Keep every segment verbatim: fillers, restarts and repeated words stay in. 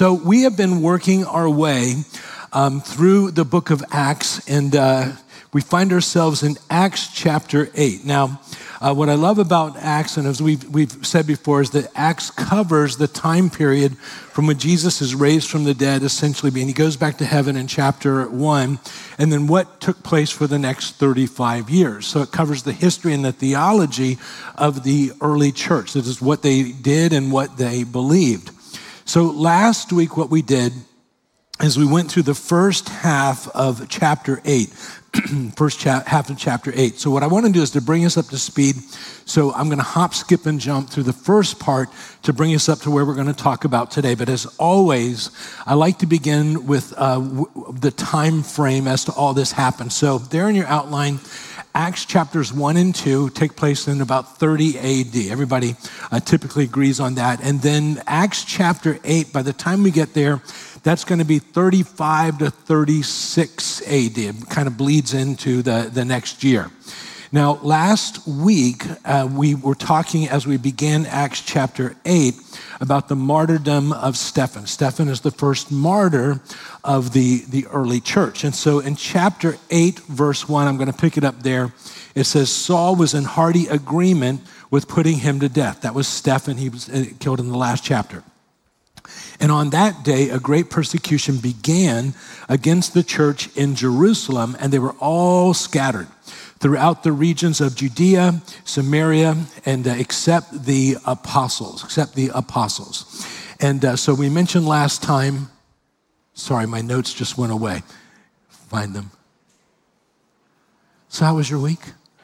So we have been working our way um, through the book of Acts, and uh, we find ourselves in Acts chapter eight. Now, uh, what I love about Acts, and as we've, we've said before, is that Acts covers the time period from when Jesus is raised from the dead, essentially, and he goes back to heaven in chapter one, and then what took place for the next thirty-five years. So it covers the history and the theology of the early church. This is what they did and what they believed. So last week, what we did is we went through the first half of chapter eight, first cha- half of chapter eight. So what I want to do is to bring us up to speed. So I'm going to hop, skip, and jump through the first part to bring us up to where we're going to talk about today. But as always, I like to begin with uh, w- the time frame as to all this happened. So there in your outline, Acts chapters one and two take place in about thirty A D. Everybody uh, typically agrees on that. And then Acts chapter eight, by the time we get there, that's going to be thirty-five to thirty-six A D. It kind of bleeds into the, the next year. Now, last week, uh, we were talking as we began Acts chapter eight about the martyrdom of Stephen. Stephen is the first martyr of the, the early church. And so in chapter eight, verse one, I'm going to pick it up there. It says, Saul was in hearty agreement with putting him to death. That was Stephen. He was killed in the last chapter. And on that day, a great persecution began against the church in Jerusalem, and they were all scattered throughout the regions of Judea, Samaria, and uh, except the apostles, except the apostles. And uh, so we mentioned last time, sorry, my notes just went away. Find them. So how was your week?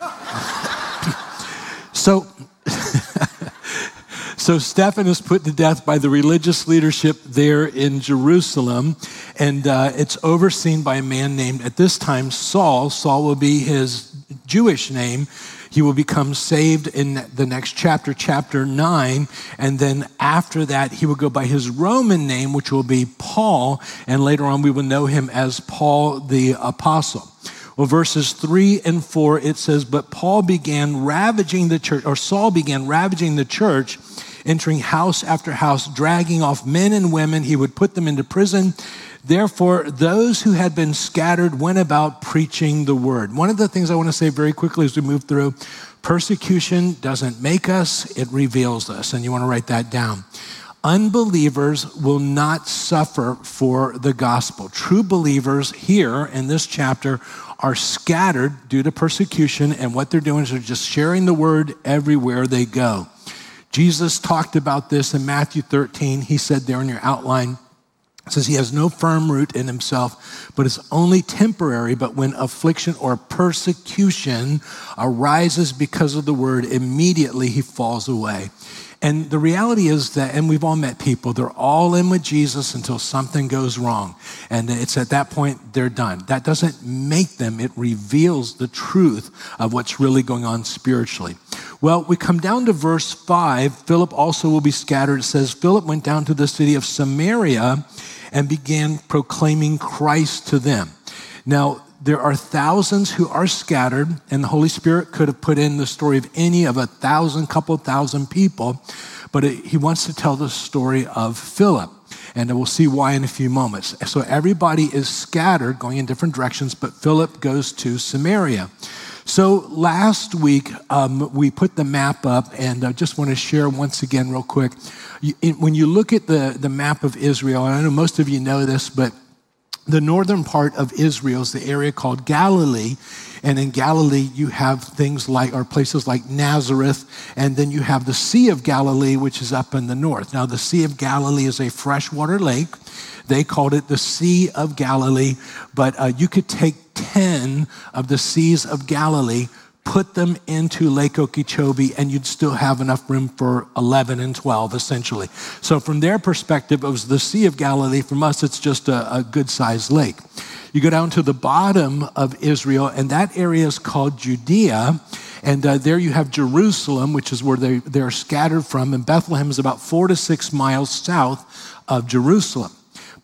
so... So Stephen is put to death by the religious leadership there in Jerusalem, and uh, it's overseen by a man named, at this time, Saul. Saul will be his Jewish name. He will become saved in the next chapter, chapter nine, and then after that, he will go by his Roman name, which will be Paul, and later on, we will know him as Paul the Apostle. Well, verses three and four, it says, but Paul began ravaging the church, or Saul began ravaging the church, entering house after house, dragging off men and women. He would put them into prison. Therefore, those who had been scattered went about preaching the word. One of the things I want to say very quickly as we move through, persecution doesn't make us, it reveals us. And you want to write that down. Unbelievers will not suffer for the gospel. True believers here in this chapter are scattered due to persecution, and what they're doing is they're just sharing the word everywhere they go. Jesus talked about this in Matthew thirteen. He said there in your outline, it says he has no firm root in himself, but is only temporary. But when affliction or persecution arises because of the word, immediately he falls away. And the reality is that, and we've all met people, they're all in with Jesus until something goes wrong. And it's at that point they're done. That doesn't make them, it reveals the truth of what's really going on spiritually. Well, we come down to verse five. Philip also will be scattered. It says, Philip went down to the city of Samaria and began proclaiming Christ to them. Now, there are thousands who are scattered, and the Holy Spirit could have put in the story of any of a thousand, couple thousand people, but it, he wants to tell the story of Philip, and we'll see why in a few moments. So everybody is scattered, going in different directions, but Philip goes to Samaria. So last week, um, we put the map up, and I just want to share once again real quick. You, when you look at the, the map of Israel, and I know most of you know this, but the northern part of Israel is the area called Galilee. And in Galilee, you have things like, or places like Nazareth, and then you have the Sea of Galilee, which is up in the north. Now, the Sea of Galilee is a freshwater lake. They called it the Sea of Galilee, but uh, you could take ten of the Seas of Galilee, put them into Lake Okeechobee, and you'd still have enough room for eleven and twelve, essentially. So from their perspective, it was the Sea of Galilee. From us, it's just a, a good-sized lake. You go down to the bottom of Israel, and that area is called Judea, and uh, there you have Jerusalem, which is where they, they're scattered from, and Bethlehem is about four to six miles south of Jerusalem.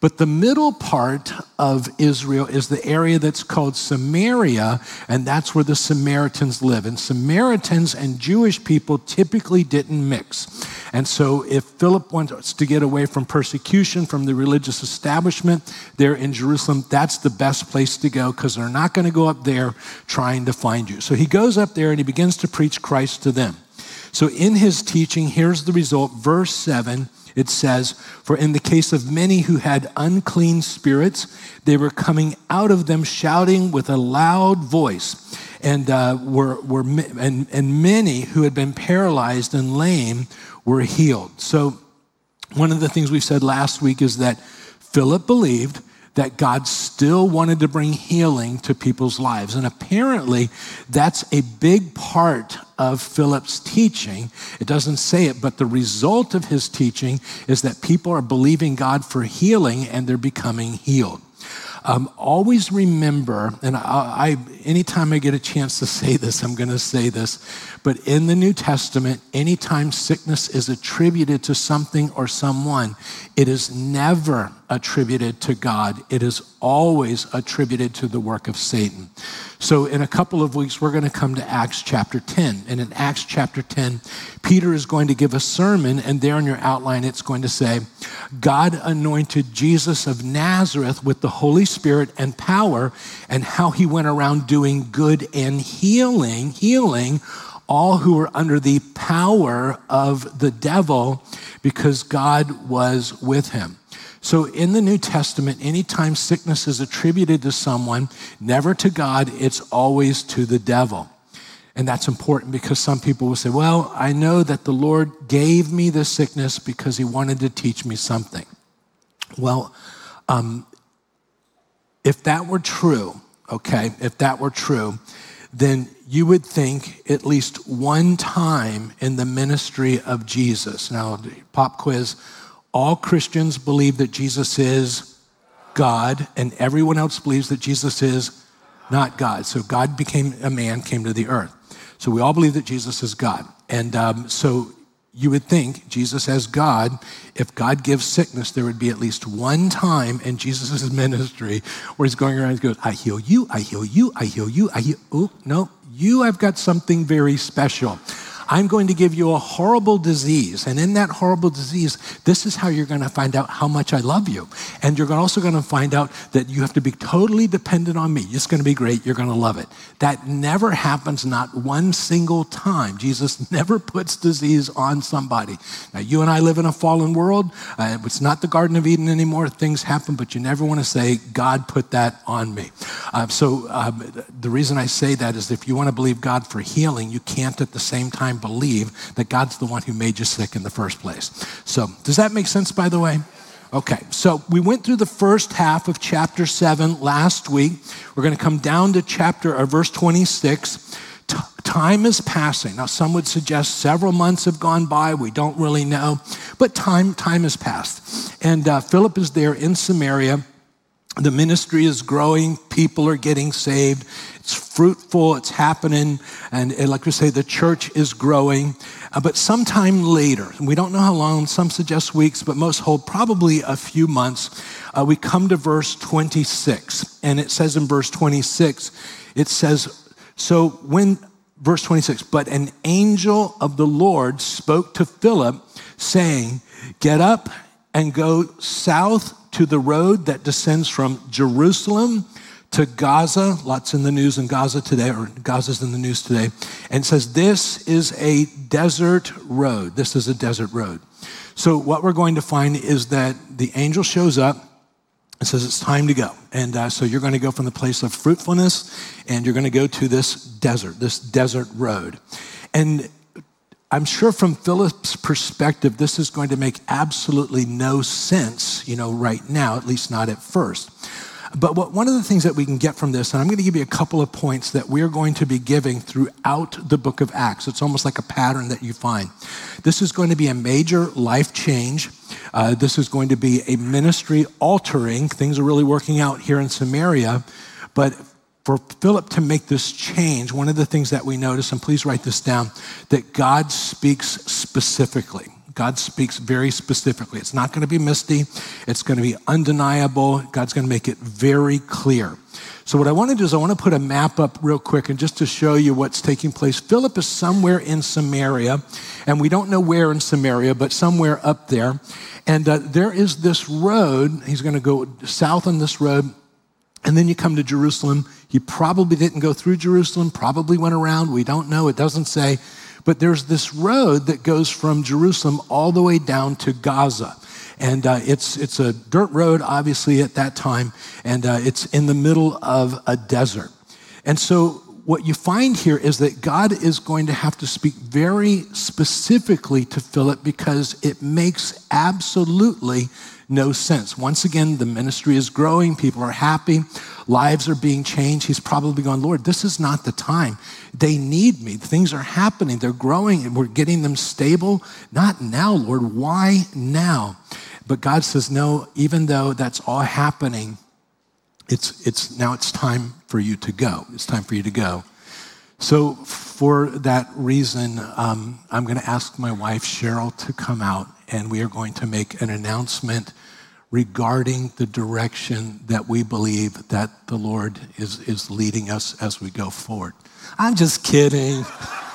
But the middle part of Israel is the area that's called Samaria, and that's where the Samaritans live. And Samaritans and Jewish people typically didn't mix. And so if Philip wants to get away from persecution from the religious establishment there in Jerusalem, that's the best place to go, because they're not going to go up there trying to find you. So he goes up there and he begins to preach Christ to them. So in his teaching, here's the result. Verse seven, it says, "For in the case of many who had unclean spirits, they were coming out of them shouting with a loud voice, and uh, were were and, and many who had been paralyzed and lame were healed." So one of the things we said last week is that Philip believed that God still wanted to bring healing to people's lives. And apparently, that's a big part of Philip's teaching. It doesn't say it, but the result of his teaching is that people are believing God for healing and they're becoming healed. Um, always remember, and I, I, anytime I get a chance to say this, I'm going to say this, but in the New Testament, anytime sickness is attributed to something or someone, it is never attributed to God. It is always attributed to the work of Satan. So in a couple of weeks, we're going to come to Acts chapter ten. And in Acts chapter ten, Peter is going to give a sermon, and there in your outline, it's going to say, God anointed Jesus of Nazareth with the Holy Spirit and power, and how he went around doing good and healing, healing all who were under the power of the devil, because God was with him. So in the New Testament, anytime sickness is attributed to someone, never to God, it's always to the devil. And that's important, because some people will say, well, I know that the Lord gave me this sickness because he wanted to teach me something. Well, um, if that were true, okay, if that were true, then you would think at least one time in the ministry of Jesus. Now, pop quiz, all Christians believe that Jesus is God, and everyone else believes that Jesus is not God. So God became a man, came to the earth. So we all believe that Jesus is God. And um, so you would think Jesus as God, if God gives sickness, there would be at least one time in Jesus' ministry where he's going around and goes, I heal you, I heal you, I heal you, I heal, oh, no, you, I've got something very special. I'm going to give you a horrible disease. And in that horrible disease, this is how you're going to find out how much I love you. And you're also going to find out that you have to be totally dependent on me. It's going to be great. You're going to love it. That never happens, not one single time. Jesus never puts disease on somebody. Now, you and I live in a fallen world. Uh, it's not the Garden of Eden anymore. Things happen, but you never want to say, God put that on me. Uh, so um, the reason I say that is if you want to believe God for healing, you can't at the same time believe that God's the one who made you sick in the first place. So does that make sense, by the way? Okay, so we went through the first half of chapter seven last week. We're going to come down to chapter or verse twenty-six. T- time is passing. Now, some would suggest several months have gone by. We don't really know, but time time has passed. And uh, Philip is there in Samaria. The ministry is growing. People are getting saved. It's fruitful. It's happening. And, and like we say, the church is growing. Uh, but sometime later, and we don't know how long, some suggest weeks, but most hold probably a few months, uh, we come to verse twenty-six. And it says in verse twenty-six, it says, so when, verse twenty-six, but an angel of the Lord spoke to Philip, saying, get up and go south to the road that descends from Jerusalem to Gaza. Lots in the news in Gaza today, or Gaza's in the news today. And it says, this is a desert road. This is a desert road. So what we're going to find is that the angel shows up and says, it's time to go. And uh, so you're going to go from the place of fruitfulness, and you're going to go to this desert, this desert road. And I'm sure from Philip's perspective, this is going to make absolutely no sense, you know, right now, at least not at first. But what, one of the things that we can get from this, and I'm going to give you a couple of points that we're going to be giving throughout the book of Acts. It's almost like a pattern that you find. This is going to be a major life change. Uh, this is going to be a ministry altering. Things are really working out here in Samaria. But for Philip to make this change, one of the things that we notice, and please write this down, that God speaks specifically. God speaks very specifically. It's not going to be misty. It's going to be undeniable. God's going to make it very clear. So what I want to do is I want to put a map up real quick and just to show you what's taking place. Philip is somewhere in Samaria, and we don't know where in Samaria, but somewhere up there. And uh, there is this road. He's going to go south on this road, and then you come to Jerusalem. He probably didn't go through Jerusalem, probably went around. We don't know. It doesn't say. But there's this road that goes from Jerusalem all the way down to Gaza. And uh, it's it's a dirt road, obviously, at that time. And uh, it's in the middle of a desert. And so what you find here is that God is going to have to speak very specifically to Philip because it makes absolutely no sense. Once again, the ministry is growing. People are happy. Lives are being changed. He's probably going, Lord, this is not the time. They need me. Things are happening. They're growing and we're getting them stable. Not now, Lord. Why now? But God says, no, even though that's all happening, it's it's now it's time for you to go. It's time for you to go. So for that reason, um, I'm going to ask my wife, Cheryl, to come out, and we are going to make an announcement regarding the direction that we believe that the Lord is, is leading us as we go forward. I'm just kidding.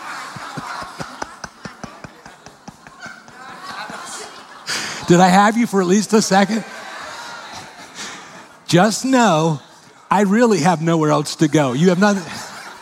Did I have you for at least a second? Just know, I really have nowhere else to go. You have nothing.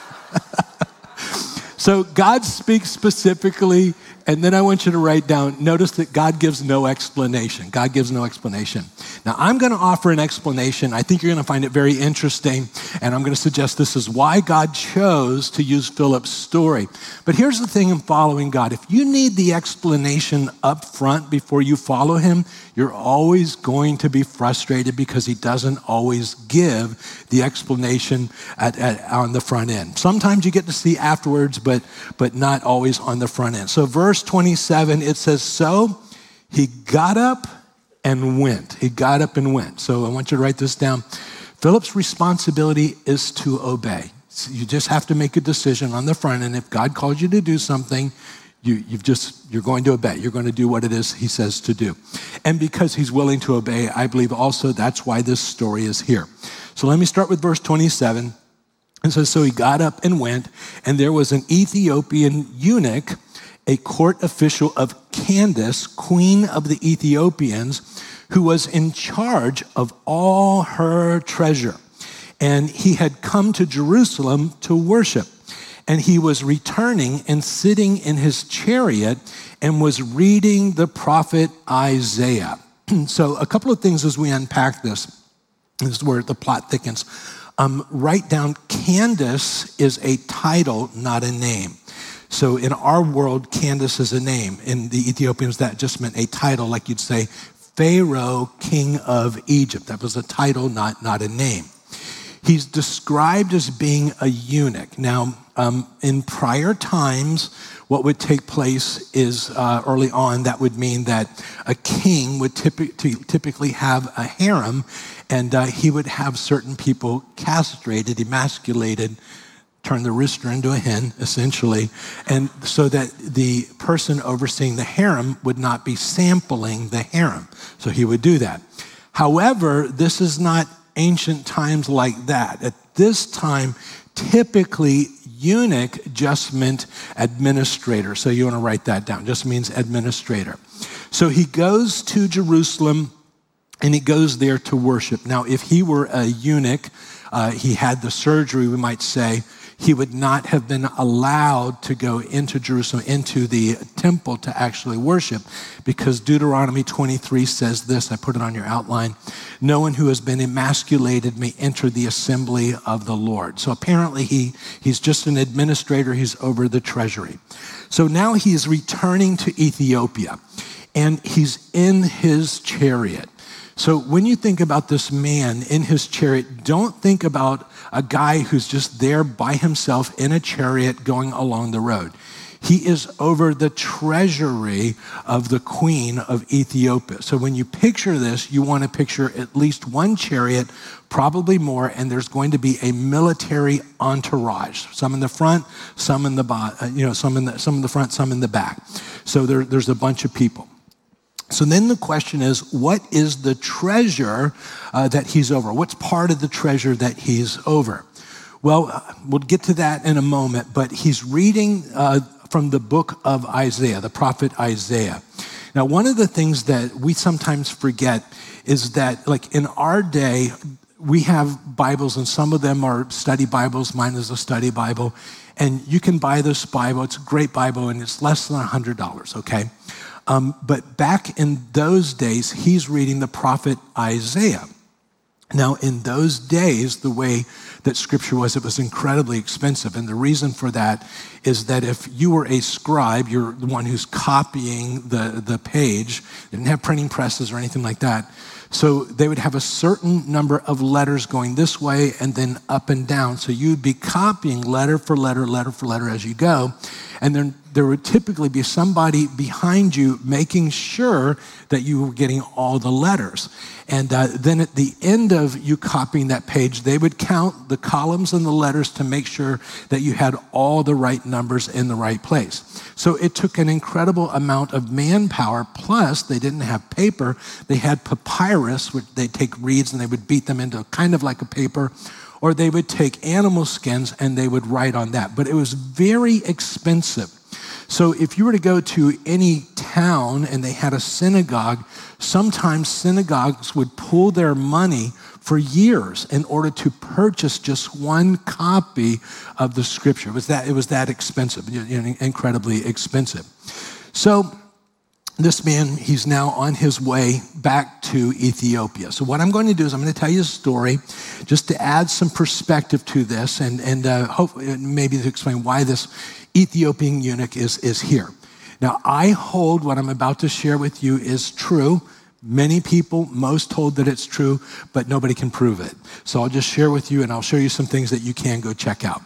So God speaks specifically, and then I want you to write down, notice that God gives no explanation. God gives no explanation. Now, I'm going to offer an explanation. I think you're going to find it very interesting, and I'm going to suggest this is why God chose to use Philip's story. But here's the thing in following God. If you need the explanation up front before you follow him, you're always going to be frustrated because he doesn't always give the explanation at, at, on the front end. Sometimes you get to see afterwards, but, but not always on the front end. So verse twenty-seven, it says, so he got up and went. He got up and went. So I want you to write this down. Philip's responsibility is to obey. So you just have to make a decision on the front end. If God calls you to do something, you, you've just, you're going to obey. You're going to do what it is he says to do. And because he's willing to obey, I believe also that's why this story is here. So let me start with verse twenty-seven. It says, so he got up and went, and there was an Ethiopian eunuch, a court official of Candace, queen of the Ethiopians, who was in charge of all her treasure. And he had come to Jerusalem to worship. And he was returning and sitting in his chariot and was reading the prophet Isaiah. So a couple of things as we unpack this. This is where the plot thickens. Um, write down, Candace is a title, not a name. So in our world, Candace is a name. In the Ethiopians, that just meant a title, like you'd say, Pharaoh, king of Egypt. That was a title, not, not a name. He's described as being a eunuch. Now, um, in prior times, what would take place is uh, early on, that would mean that a king would typically, typically have a harem, and uh, he would have certain people castrated, emasculated, turn the rooster into a hen, essentially, and so that the person overseeing the harem would not be sampling the harem. So he would do that. However, this is not ancient times like that. At this time, typically, eunuch just meant administrator. So you want to write that down. Just means administrator. So he goes to Jerusalem and he goes there to worship. Now, if he were a eunuch, uh, he had the surgery, we might say, he would not have been allowed to go into Jerusalem, into the temple to actually worship, because Deuteronomy twenty-three says this, I put it on your outline, no one who has been emasculated may enter the assembly of the Lord. So apparently he, he's just an administrator, he's over the treasury. So now he's returning to Ethiopia, and he's in his chariot. So when you think about this man in his chariot, don't think about a guy who's just there by himself in a chariot going along the road. He is over the treasury of the queen of Ethiopia. So when you picture this, you want to picture at least one chariot, probably more, and there's going to be a military entourage. Some in the front, some in the bo- you know, some in the some in the front, some in the back. So there, there's a bunch of people. So then the question is, what is the treasure uh, that he's over? What's part of the treasure that he's over? Well, uh, we'll get to that in a moment, but he's reading uh, from the book of Isaiah, the prophet Isaiah. Now, one of the things that we sometimes forget is that, like in our day, we have Bibles, and some of them are study Bibles. Mine is a study Bible, and you can buy this Bible. It's a great Bible, and it's less than one hundred dollars, okay? Um, but back in those days, he's reading the prophet Isaiah. Now, in those days, the way that scripture was, it was incredibly expensive. And the reason for that is that if you were a scribe, you're the one who's copying the, the page. They didn't have printing presses or anything like that. So they would have a certain number of letters going this way and then up and down. So you'd be copying letter for letter, letter for letter as you go. And then there would typically be somebody behind you making sure that you were getting all the letters. And uh, then at the end of you copying that page, they would count the columns and the letters to make sure that you had all the right numbers in the right place. So it took an incredible amount of manpower, plus they didn't have paper. They had papyrus, which they'd take reeds and they would beat them into kind of like a paper, or they would take animal skins and they would write on that. But it was very expensive. So if you were to go to any town and they had a synagogue, sometimes synagogues would pull their money for years in order to purchase just one copy of the scripture. It was that, it was that expensive, you know, incredibly expensive. So this man, he's now on his way back to Ethiopia. So what I'm going to do is I'm going to tell you a story just to add some perspective to this and, and uh, hope, maybe to explain why this Ethiopian eunuch is, is here. Now, I hold what I'm about to share with you is true. Many people, most hold that it's true, but nobody can prove it. So I'll just share with you, and I'll show you some things that you can go check out.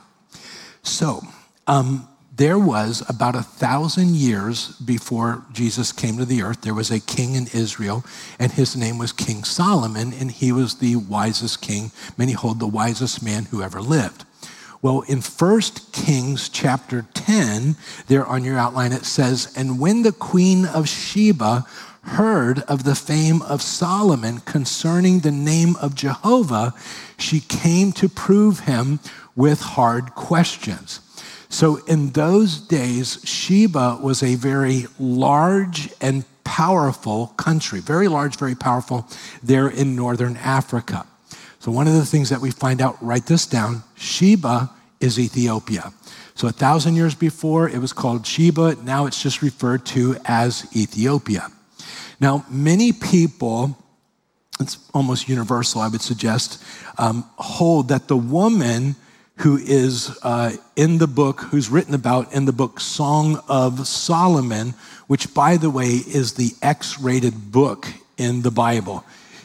So um, there was about a thousand years before Jesus came to the earth, there was a king in Israel, and his name was King Solomon, and he was the wisest king. Many hold the wisest man who ever lived. Well, in First Kings chapter ten, there on your outline, it says, "And when the queen of Sheba heard of the fame of Solomon concerning the name of Jehovah, she came to prove him with hard questions." So in those days, Sheba was a very large and powerful country, very large, very powerful there in northern Africa. So one of the things that we find out, write this down, Sheba is Ethiopia. So a thousand years before, it was called Sheba. Now it's just referred to as Ethiopia. Now, many people, it's almost universal, I would suggest, um, hold that the woman who is uh, in the book, who's written about in the book Song of Solomon, which, by the way, is the X-rated book in the Bible.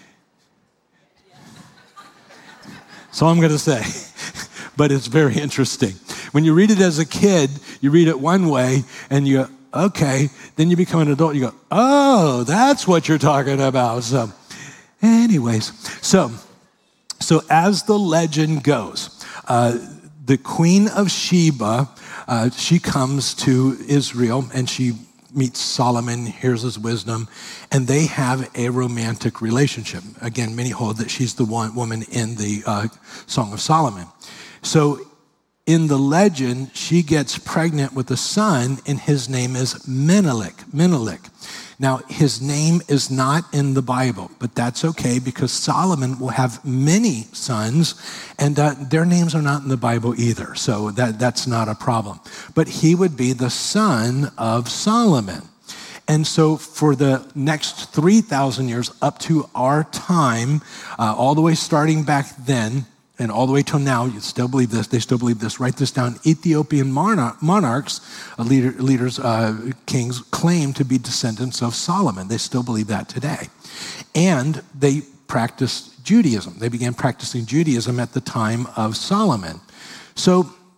That's all I'm going to say, but it's very interesting. When you read it as a kid, you read it one way, and you go, okay, then you become an adult, you go, oh, that's what you're talking about. So anyways, so, so as the legend goes, uh, the queen of Sheba, uh, she comes to Israel, and she meets Solomon, hears his wisdom, and they have a romantic relationship. Again, many hold that she's the one woman in the uh, Song of Solomon. So in the legend, she gets pregnant with a son, and his name is Menelik. Menelik. Now, his name is not in the Bible, but that's okay because Solomon will have many sons, and uh, their names are not in the Bible either, so that, that's not a problem. But he would be the son of Solomon. And so for the next three thousand years up to our time, uh, all the way starting back then, and all the way till now, you still believe this, they still believe this, write this down, Ethiopian monarch, monarchs, uh, leader, leaders, uh, kings, claim to be descendants of Solomon. They still believe that today. And they practiced Judaism. They began practicing Judaism at the time of Solomon. So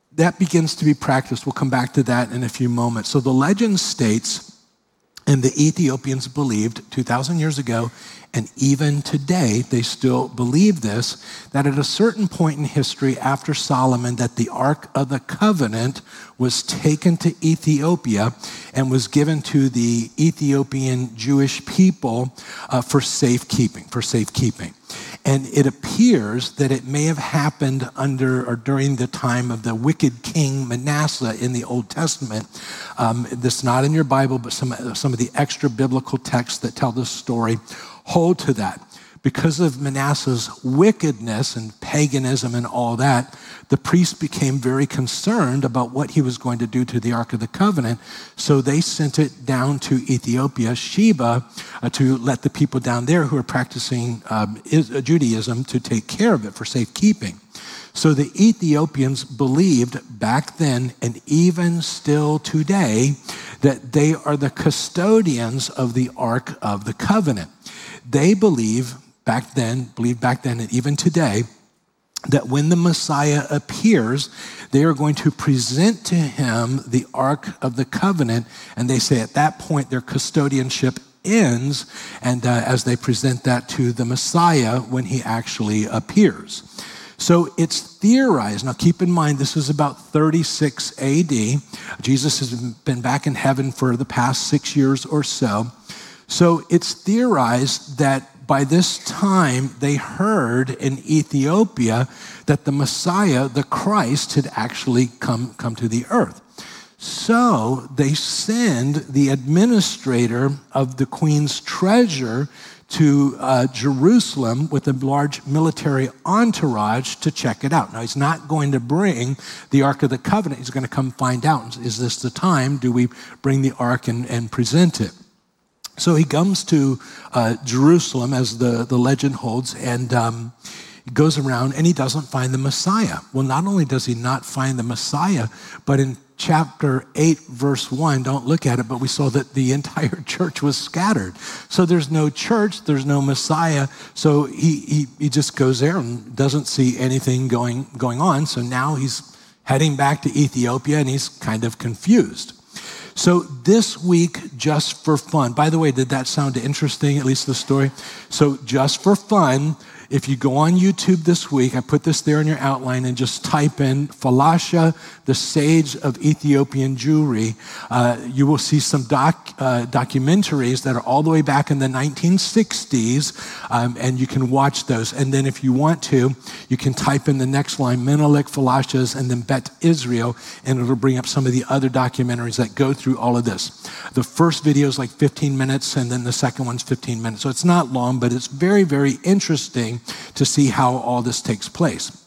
that begins to be practiced. We'll come back to that in a few moments. So the legend states, and the Ethiopians believed two thousand years ago, and even today they still believe this, that at a certain point in history after Solomon, that the Ark of the Covenant was taken to Ethiopia and was given to the Ethiopian Jewish people uh, for safekeeping, for safekeeping. And it appears that it may have happened under or during the time of the wicked king Manasseh in the Old Testament. Um, this is not in your Bible, but some, some of the extra biblical texts that tell this story hold to that. Because of Manasseh's wickedness and paganism and all that, the priests became very concerned about what he was going to do to the Ark of the Covenant. So they sent it down to Ethiopia, Sheba, uh, to let the people down there who are practicing um, Judaism to take care of it for safekeeping. So the Ethiopians believed back then, and even still today, that they are the custodians of the Ark of the Covenant. They believe back then, believe back then, and even today, that when the Messiah appears, they are going to present to him the Ark of the Covenant, and they say at that point their custodianship ends, and uh, as they present that to the Messiah when he actually appears. So it's theorized. Now keep in mind, this is about thirty-six A D. Jesus has been back in heaven for the past six years or so. So it's theorized that by this time they heard in Ethiopia that the Messiah, the Christ, had actually come, come to the earth. So they send the administrator of the queen's treasure to uh, Jerusalem with a large military entourage to check it out. Now, he's not going to bring the Ark of the Covenant. He's going to come find out, is this the time? Do we bring the Ark and, and present it? So he comes to uh, Jerusalem, as the, the legend holds, and um, he goes around and he doesn't find the Messiah. Well, not only does he not find the Messiah, but in chapter eight, verse one, don't look at it, but we saw that the entire church was scattered. So there's no church, there's no Messiah. So he he, he just goes there and doesn't see anything going, going on. So now he's heading back to Ethiopia and he's kind of confused. So this week, just for fun, by the way, did that sound interesting, at least the story? So just for fun, if you go on YouTube this week, I put this there in your outline, and just type in Falasha, the sage of Ethiopian Jewry, uh, you will see some doc, uh, documentaries that are all the way back in the nineteen sixties, um, and you can watch those. And then if you want to, you can type in the next line, Menelik, Falashas, and then Bet Israel, and it'll bring up some of the other documentaries that go through all of this. The first video is like fifteen minutes, and then the second one's fifteen minutes. So it's not long, but it's very, very interesting to see how all this takes place.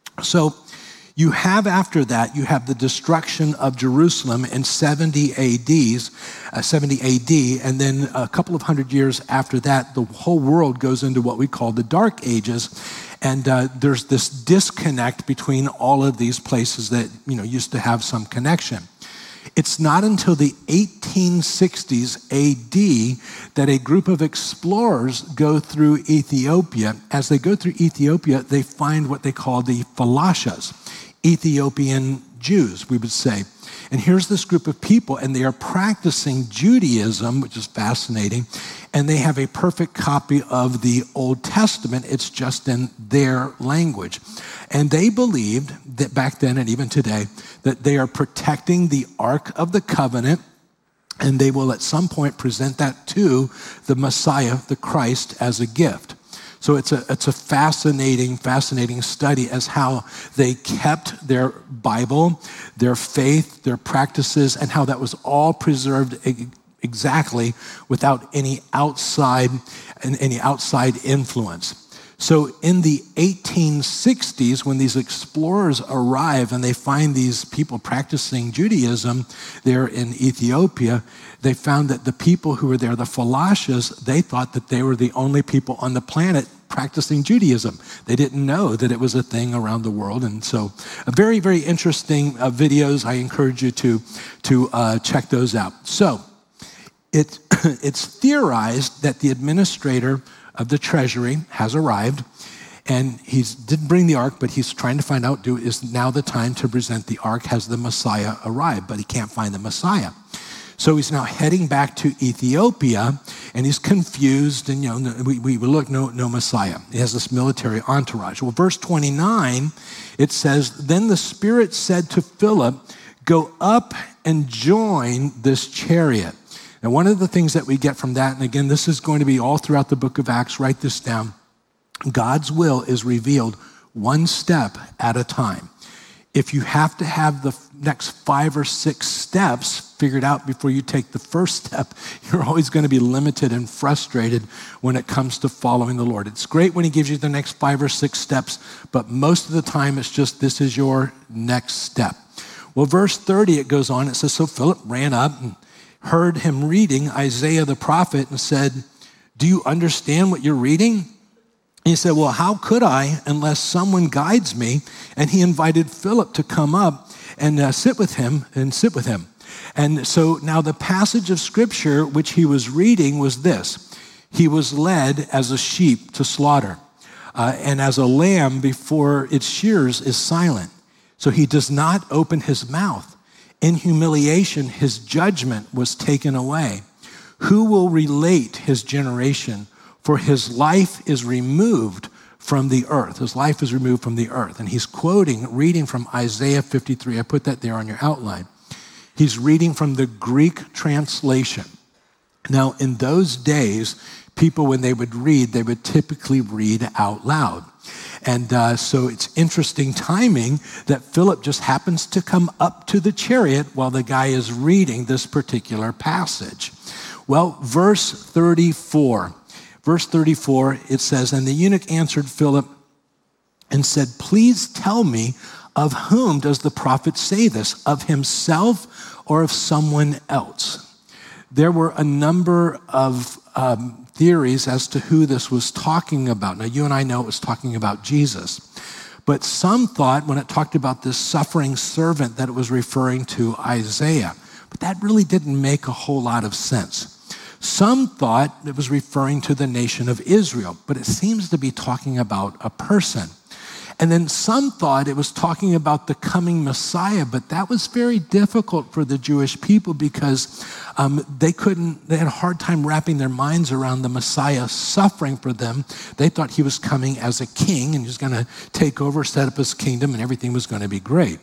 So you have after that, you have the destruction of Jerusalem in seventy A D, uh, seventy A D, and then a couple of hundred years after that, the whole world goes into what we call the Dark Ages. And uh, there's this disconnect between all of these places that, you know, used to have some connection. It's not until the eighteen sixties A D that a group of explorers go through Ethiopia. As they go through Ethiopia, they find what they call the Falashas, Ethiopian Jews, we would say. And here's this group of people, and they are practicing Judaism, which is fascinating, and they have a perfect copy of the Old Testament. It's just in their language. And they believed that back then and even today, that they are protecting the Ark of the Covenant, and they will at some point present that to the Messiah, the Christ, as a gift. So it's a it's a fascinating, fascinating study as how they kept their Bible, their faith, their practices, and how that was all preserved exactly without any outside any outside influence. So in the eighteen sixties, when these explorers arrive and they find these people practicing Judaism there in Ethiopia, they found that the people who were there, the Falashas, they thought that they were the only people on the planet practicing Judaism. They didn't know that it was a thing around the world. And so uh, very, very interesting uh, videos. I encourage you to, to uh, check those out. So it, it's theorized that the administrator of the treasury has arrived, And he didn't bring the ark, but he's trying to find out, do, is now the time to present the ark? Has the Messiah arrived? But he can't find the Messiah. So he's now heading back to Ethiopia, and he's confused, and you know, we, we look, no, no Messiah. He has this military entourage. Well, verse twenty-nine, it says, then the Spirit said to Philip, go up and join this chariot. Now, one of the things that we get from that, and again, this is going to be all throughout the book of Acts, write this down, God's will is revealed one step at a time. If you have to have the next five or six steps figured out before you take the first step, you're always going to be limited and frustrated when it comes to following the Lord. It's great when he gives you the next five or six steps, but most of the time it's just, this is your next step. Well, verse thirty, it goes on, it says, so Philip ran up and heard him reading Isaiah the prophet and said, do you understand what you're reading? He said, well, how could I unless someone guides me? And he invited Philip to come up and uh, sit with him and sit with him. And so now the passage of scripture which he was reading was this. He was led as a sheep to slaughter, uh, and as a lamb before its shears is silent. So he does not open his mouth. In humiliation, his judgment was taken away. Who will relate his generation? For his life is removed from the earth. His life is removed from the earth. And he's quoting, reading from Isaiah fifty-three. I put that there on your outline. He's reading from the Greek translation. Now, in those days, people, when they would read, they would typically read out loud. And uh, so it's interesting timing that Philip just happens to come up to the chariot while the guy is reading this particular passage. Well, verse thirty-four. Verse thirty-four, it says, and the eunuch answered Philip and said, please tell me, of whom does the prophet say this? Of himself or of someone else? There were a number of um, theories as to who this was talking about. Now, you and I know it was talking about Jesus. But some thought when it talked about this suffering servant that it was referring to Isaiah. But that really didn't make a whole lot of sense. Some thought it was referring to the nation of Israel, but it seems to be talking about a person. And then some thought it was talking about the coming Messiah, but that was very difficult for the Jewish people because um, they couldn't, they had a hard time wrapping their minds around the Messiah suffering for them. They thought he was coming as a king and he was going to take over, set up his kingdom, and everything was going to be great.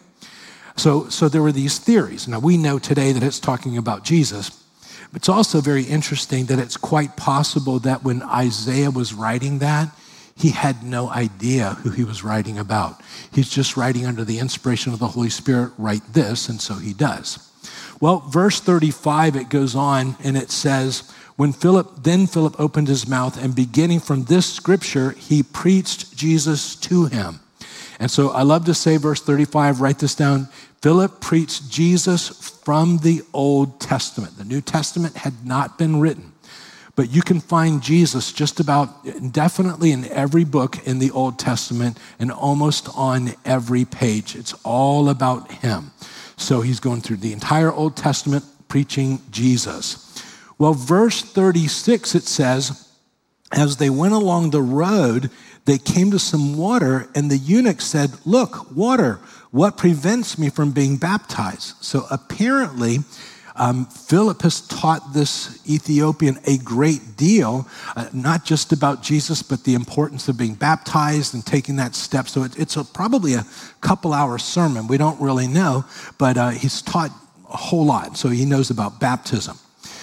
So, so there were these theories. Now, we know today that it's talking about Jesus. It's also very interesting that it's quite possible that when Isaiah was writing that, he had no idea who he was writing about. He's just writing under the inspiration of the Holy Spirit, write this, and so he does. Well, verse thirty-five, it goes on, and it says, when Philip, then Philip opened his mouth, and beginning from this scripture, he preached Jesus to him. And so I love to say verse thirty-five, write this down. Philip preached Jesus from the Old Testament. The New Testament had not been written, but you can find Jesus just about definitely in every book in the Old Testament and almost on every page. It's all about him. So he's going through the entire Old Testament preaching Jesus. Well, verse thirty-six, it says, as they went along the road, they came to some water, and the eunuch said, look, water, what prevents me from being baptized? So apparently, um, Philip has taught this Ethiopian a great deal, uh, not just about Jesus, but the importance of being baptized and taking that step. So it, it's a, probably a couple hour sermon. We don't really know, but uh, he's taught a whole lot. So he knows about baptism.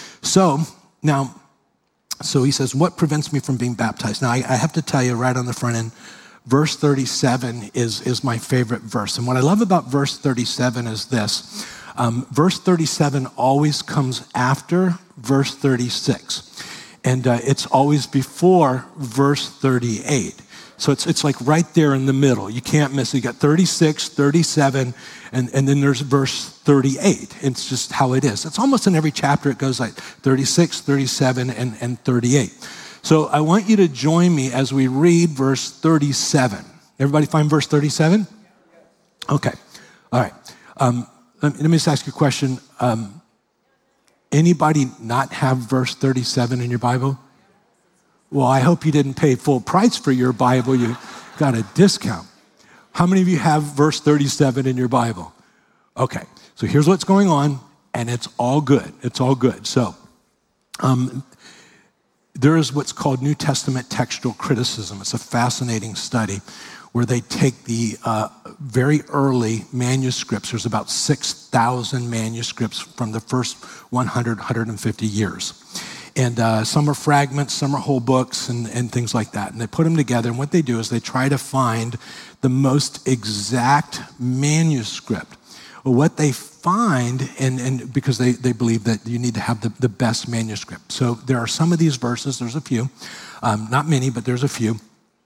So now, So he says, what prevents me from being baptized? Now, I, I have to tell you right on the front end, verse thirty-seven is, is my favorite verse. And what I love about verse thirty-seven is this. Um, verse thirty-seven always comes after verse thirty-six. And uh, it's always before verse thirty-eight. So it's it's like right there in the middle. You can't miss it. You got thirty-six, thirty-seven, and, and then there's verse thirty-eight. It's just how it is. It's almost in every chapter. It goes like thirty-six, thirty-seven, and, and thirty-eight. So I want you to join me as we read verse thirty-seven. Everybody find verse thirty-seven? Okay. All right. Um, let, me, let me just ask you a question. Um, anybody not have verse thirty-seven in your Bible? Well, I hope you didn't pay full price for your Bible. You, got a discount. How many of you have verse thirty-seven in your Bible? Okay, so here's what's going on, and it's all good. It's all good. So um, there is what's called New Testament textual criticism. It's a fascinating study where they take the uh, very early manuscripts. There's about six thousand manuscripts from the first one hundred, one hundred fifty years. And uh, some are fragments, some are whole books and, and things like that. And they put them together, and what they do is they try to find the most exact manuscript. Well, what they find, and, and because they, they believe that you need to have the, the best manuscript. So there are some of these verses, there's a few, um, not many, but there's a few,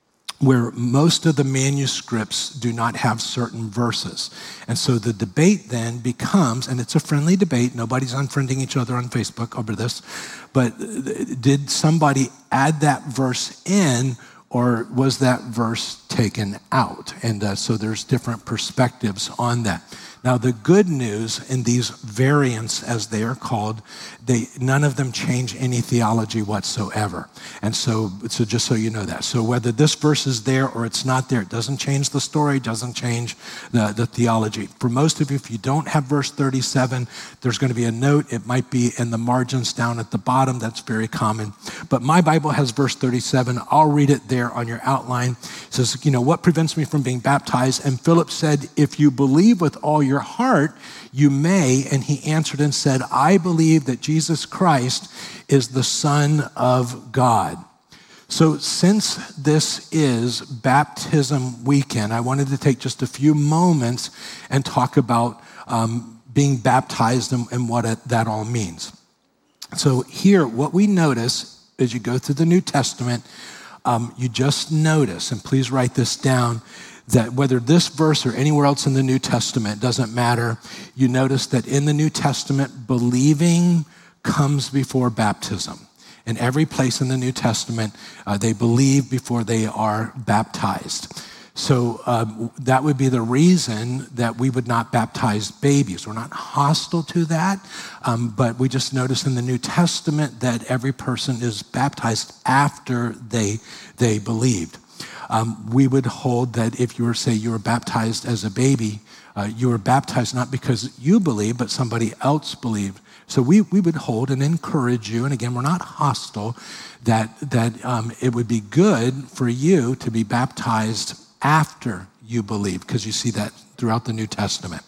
where most of the manuscripts do not have certain verses. And so the debate then becomes, and it's a friendly debate, nobody's unfriending each other on Facebook over this, but did somebody add that verse in, or was that verse taken out? And uh, so there's different perspectives on that. Now, the good news in these variants, as they are called, they none of them change any theology whatsoever. And so, so just so you know that. So whether this verse is there or it's not there, it doesn't change the story, doesn't change the, the theology. For most of you, if you don't have verse thirty-seven, there's going to be a note. It might be in the margins down at the bottom. That's very common. But my Bible has verse thirty-seven. I'll read it there on your outline. It says, you know, what prevents me from being baptized? And Philip said, if you believe with all your heart, you may. And he answered and said, I believe that Jesus Christ is the Son of God. So since this is baptism weekend, I wanted to take just a few moments and talk about um, being baptized and, and what it, that all means. So here, what we notice as you go through the New Testament, um, you just notice, and please write this down, that whether this verse or anywhere else in the New Testament, doesn't matter, you notice that in the New Testament, believing comes before baptism. In every place in the New Testament, uh, they believe before they are baptized. So um, that would be the reason that we would not baptize babies. We're not hostile to that, um, but we just notice in the New Testament that every person is baptized after they, they believed. Um, we would hold that if you were, say, you were baptized as a baby, uh, you were baptized not because you believed, but somebody else believed. So we, we would hold and encourage you, and again, we're not hostile, that, that um, it would be good for you to be baptized after you believe, because you see that throughout the New Testament.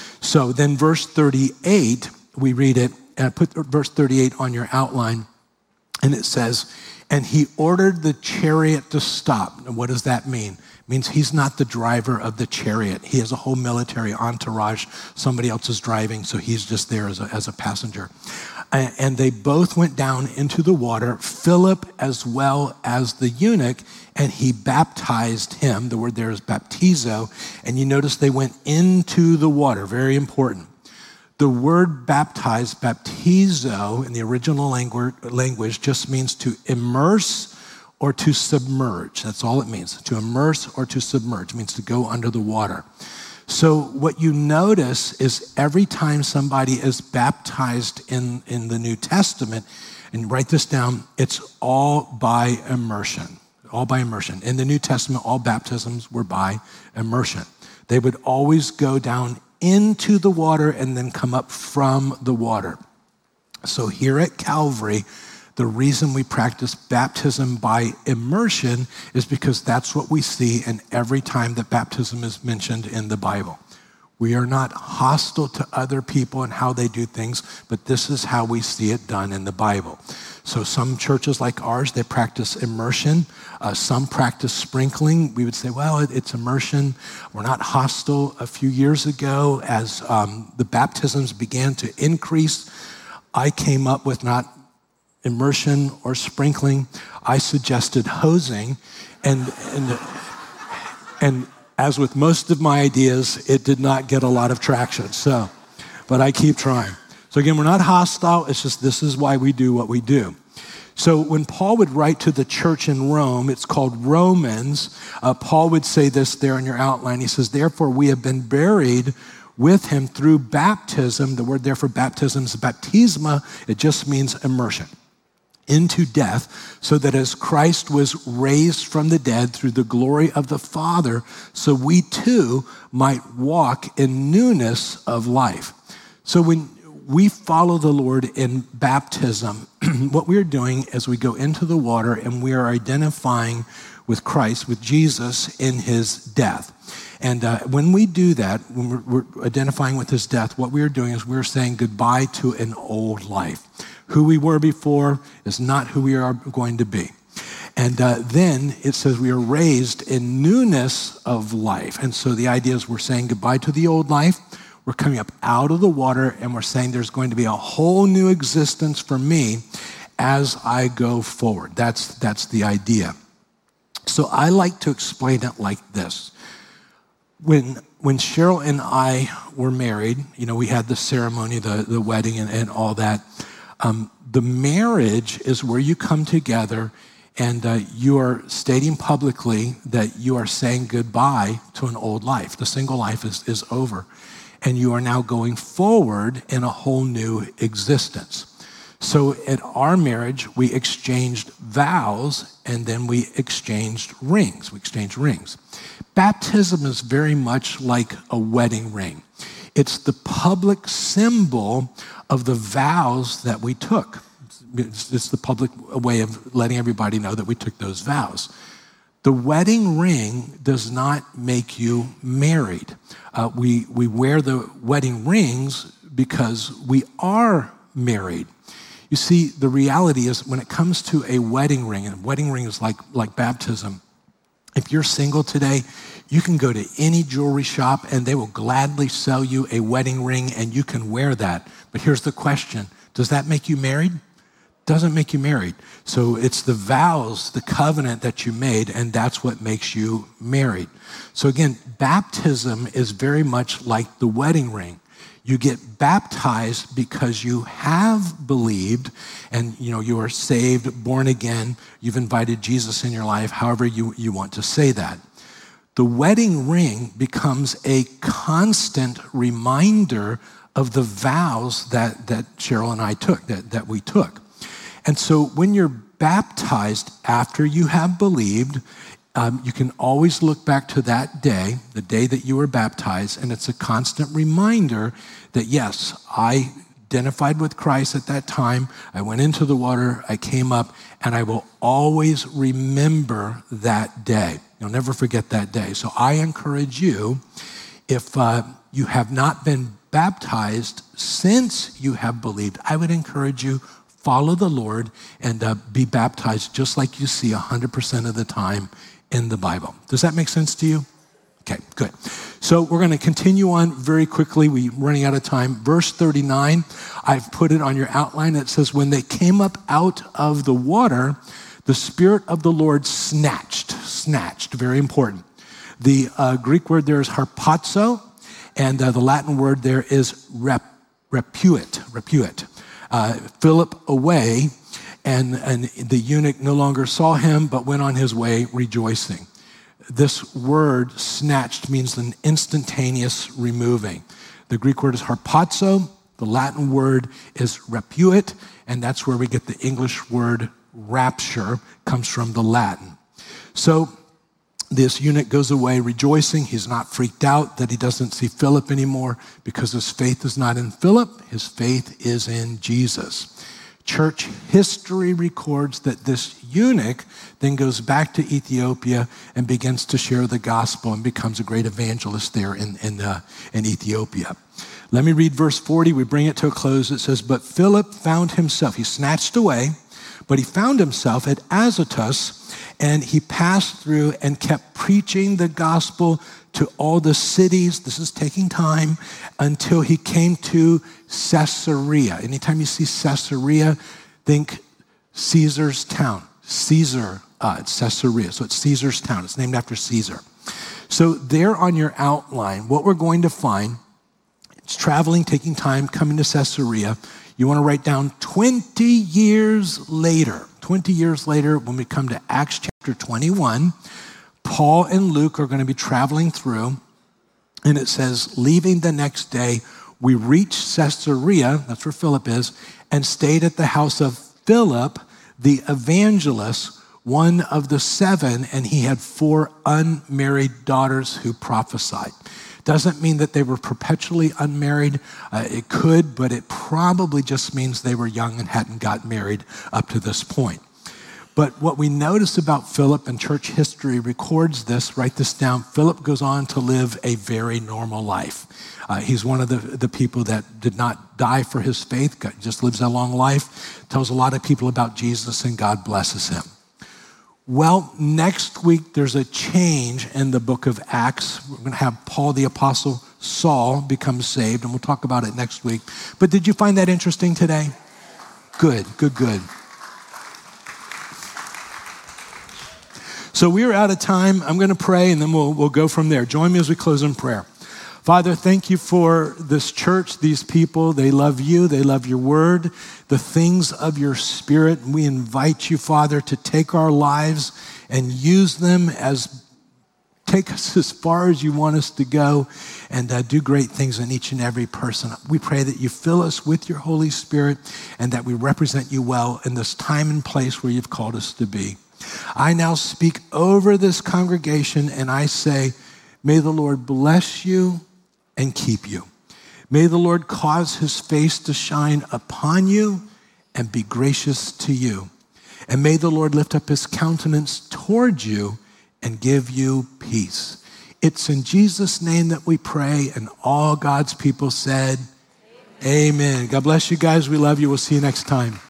So then verse thirty-eight, we read it, and put verse thirty-eight on your outline, and it says, and he ordered the chariot to stop. And what does that mean? It means he's not the driver of the chariot. He has a whole military entourage. Somebody else is driving, so he's just there as a, as a passenger. And they both went down into the water, Philip as well as the eunuch, and he baptized him. The word there is baptizo. And you notice they went into the water. Very important. The word baptize, baptizo, in the original language just means to immerse or to submerge. That's all it means. To immerse or to submerge. It means to go under the water. So what you notice is every time somebody is baptized in, in the New Testament, and write this down, it's all by immersion. All by immersion. In the New Testament, all baptisms were by immersion. They would always go down into the water and then come up from the water. So here at Calvary, the reason we practice baptism by immersion is because that's what we see in every time that baptism is mentioned in the Bible. We are not hostile to other people and how they do things, but this is how we see it done in the Bible. So some churches like ours, they practice immersion. Uh, some practice sprinkling. We would say, well, it, it's immersion. We're not hostile. A few years ago, as um, the baptisms began to increase, I came up with not immersion or sprinkling. I suggested hosing. And, and, and as with most of my ideas, it did not get a lot of traction. So, but I keep trying. So again, we're not hostile. It's just this is why we do what we do. So when Paul would write to the church in Rome, it's called Romans, uh, Paul would say this there in your outline. He says, therefore we have been buried with him through baptism. The word there for baptism is baptisma. It just means immersion. into death, so that as Christ was raised from the dead through the glory of the Father, so we too might walk in newness of life. So when we follow the Lord in baptism, what we're doing is we go into the water and we are identifying with Christ, with Jesus in his death. And uh, when we do that, when we're, we're identifying with his death, what we're doing is we're saying goodbye to an old life. Who we were before is not who we are going to be. And uh, then it says we are raised in newness of life. And so the idea is we're saying goodbye to the old life. We're coming up out of the water and we're saying there's going to be a whole new existence for me as I go forward. That's, that's the idea. So I like to explain it like this. When when Cheryl and I were married, you know, we had the ceremony, the, the wedding and, and all that. Um, the marriage is where you come together and uh, you are stating publicly that you are saying goodbye to an old life. The single life is, is over. And you are now going forward in a whole new existence. So at our marriage, we exchanged vows and then we exchanged rings. We exchanged rings. Baptism is very much like a wedding ring. It's the public symbol of the vows that we took. It's, it's the public way of letting everybody know that we took those vows. The wedding ring does not make you married. Uh, we, we wear the wedding rings because we are married. You see, the reality is when it comes to a wedding ring, and a wedding ring is like, like baptism, if you're single today, you can go to any jewelry shop and they will gladly sell you a wedding ring and you can wear that. But here's the question, does that make you married? Doesn't make you married. So it's the vows, the covenant that you made, and that's what makes you married. So again, baptism is very much like the wedding ring. You get baptized because you have believed and you know you are saved, born again, you've invited Jesus in your life, however you, you want to say that. The wedding ring becomes a constant reminder of the vows that, that Cheryl and I took, that, that we took. And so when you're baptized after you have believed, um, you can always look back to that day, the day that you were baptized, and it's a constant reminder that yes, I identified with Christ at that time, I went into the water, I came up, and I will always remember that day. You'll never forget that day. So I encourage you, if uh, you have not been baptized since you have believed, I would encourage you, follow the Lord and uh, be baptized just like you see one hundred percent of the time in the Bible. Does that make sense to you? Okay, good. So we're going to continue on very quickly. We're running out of time. Verse thirty-nine, I've put it on your outline. It says, when they came up out of the water, the Spirit of the Lord snatched, snatched, very important. The uh, Greek word there is harpazo, and uh, the Latin word there is rep, repuit, repuit. Uh, Philip away, and, and the eunuch no longer saw him, but went on his way rejoicing. This word snatched means an instantaneous removing. The Greek word is harpazo, the Latin word is repuit, and that's where we get the English word rapture, comes from the Latin. So this eunuch goes away rejoicing. He's not freaked out that he doesn't see Philip anymore because his faith is not in Philip. His faith is in Jesus. Church history records that this eunuch then goes back to Ethiopia and begins to share the gospel and becomes a great evangelist there in, in, uh, in Ethiopia. Let me read verse forty. We bring it to a close. It says, but Philip found himself, he snatched away, but he found himself at Azotus, and he passed through and kept preaching the gospel to all the cities. This is taking time until he came to Caesarea. Anytime you see Caesarea, think Caesar's town. Caesar, uh, it's Caesarea. So it's Caesar's town. It's named after Caesar. So there on your outline, what we're going to find, it's traveling, taking time, coming to Caesarea. You want to write down twenty years later. twenty years later, when we come to Acts chapter twenty-one, Paul and Luke are going to be traveling through, and it says, leaving the next day, we reached Caesarea, that's where Philip is, and stayed at the house of Philip, the evangelist, one of the seven, and he had four unmarried daughters who prophesied. Doesn't mean that they were perpetually unmarried. Uh, it could, but it probably just means they were young and hadn't got married up to this point. But what we notice about Philip, and church history records this, write this down, Philip goes on to live a very normal life. Uh, he's one of the, the people that did not die for his faith, God just lives a long life, tells a lot of people about Jesus, and God blesses him. Well, next week there's a change in the book of Acts. We're going to have Paul the Apostle Saul become saved, and we'll talk about it next week. But did you find that interesting today? Good, good, good. So we're out of time. I'm going to pray, and then we'll, we'll go from there. Join me as we close in prayer. Father, thank you for this church, these people. They love you. They love your word, the things of your spirit. We invite you, Father, to take our lives and use them as, take us as far as you want us to go, and uh, do great things in each and every person. We pray that you fill us with your Holy Spirit and that we represent you well in this time and place where you've called us to be. I now speak over this congregation, and I say, may the Lord bless you and keep you. May the Lord cause his face to shine upon you and be gracious to you. And may the Lord lift up his countenance towards you and give you peace. It's in Jesus' name that we pray, and all God's people said, amen. Amen. God bless you guys. We love you. We'll see you next time.